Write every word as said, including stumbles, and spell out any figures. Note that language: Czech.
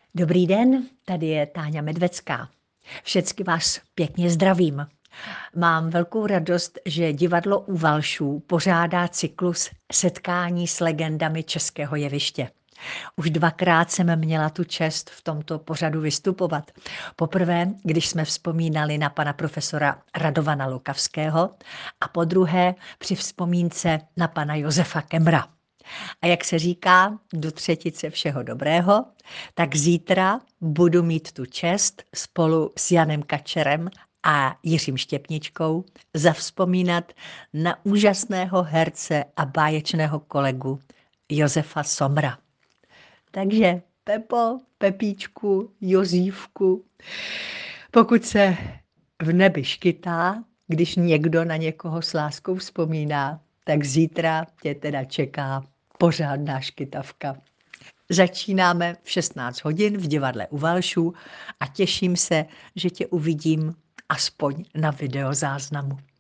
Dobrý den, tady je Táňa Medvecká. Všecky vás pěkně zdravím. Mám velkou radost, že divadlo U Valšů pořádá cyklus Setkání s legendami českého jeviště. Už dvakrát jsem měla tu čest v tomto pořadu vystupovat. Poprvé, když jsme vzpomínali na pana profesora Radovana Lukavského a podruhé při vzpomínce na pana Josefa Kemra. A jak se říká, do třetice všeho dobrého, tak zítra budu mít tu čest spolu s Janem Kačerem a Jiřím Štěpničkou zavzpomínat na úžasného herce a báječného kolegu Josefa Somra. Takže Pepo, Pepíčku, Jozívku, pokud se v nebi škytá, když někdo na někoho s láskou vzpomíná, tak zítra tě teda čeká pořádná škytavka. Začínáme v šestnáct hodin v divadle U Valšů a těším se, že tě uvidím aspoň na videozáznamu.